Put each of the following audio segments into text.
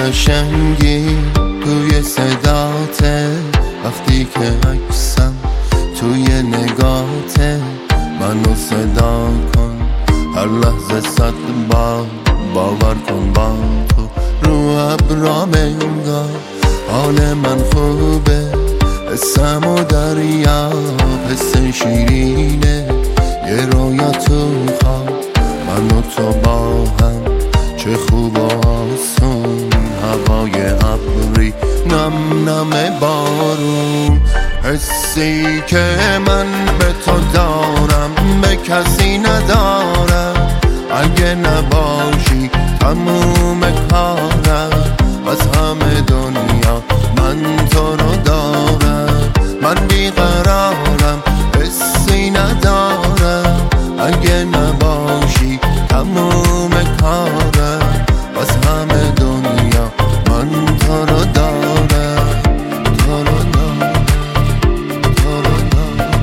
قشنگی توی صداته، وقتی که عکسم توی نگاته. منو صدا کن هر لحظه 100 بار، باور کن با تو رو ابرام انگار. حال من خوبه، حسم و دریاب، حس شیرینه یه رویا تو خواب. من و تو با هم چه خوب و آسون، هوای ابری نم نم بارون. حسی که من به تو دارم به کسی ندارم، اگه نباشی تموم کارم. از همه دنیا من تو رو دارم، من بیقرارم حسی ندارم، اگه نباشی تموم کارم. از همه دنیا من تو رو دارم، تو رو دارم، تو رو دارم.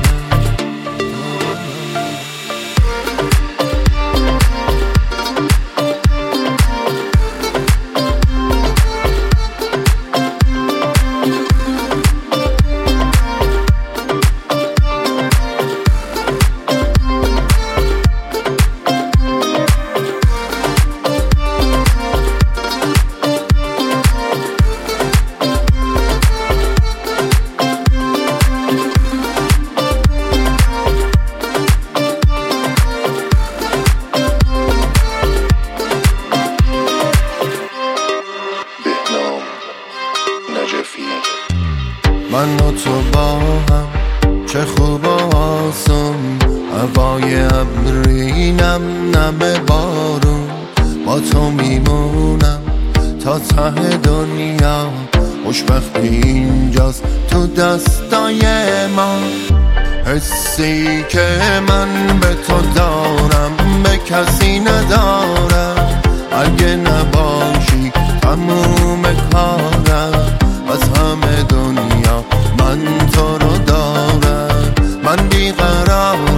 من و تو با هم چه خوب و آسون، هوای ابری نم نم بارون. با تو میمونم تا ته دنیا، خوشبختی اینجاست تو دستای ما. حسی که من به تو دارم به کسی ندارم، اگه نباشی تموم کارم. از همه دنیا من تو رو دارم، من بیقرارم